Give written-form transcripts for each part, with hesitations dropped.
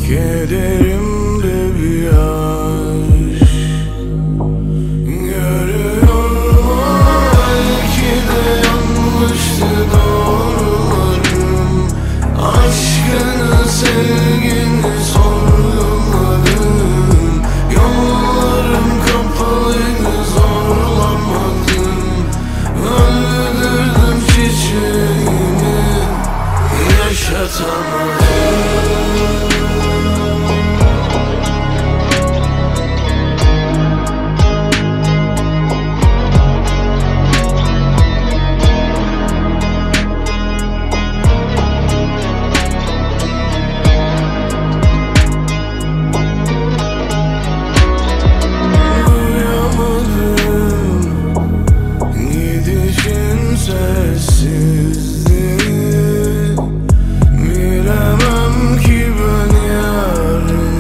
Kederimde bir yaş görüyorum. Belki de yanlıştı doğrularım. Aşkını, sevgini sorguladım. Yollarım kapalıydı, zorlamadım. Öldürdüm çiçeğimi, yaşatamadım. Sessizliği bilemem ki ben yarın.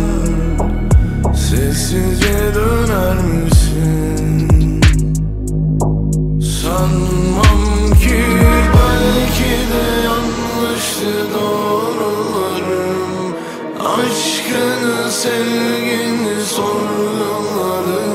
Sessizce döner misin? Sanmam ki, belki de yanlıştı doğrularım. Aşkını, sevgini sorguladım.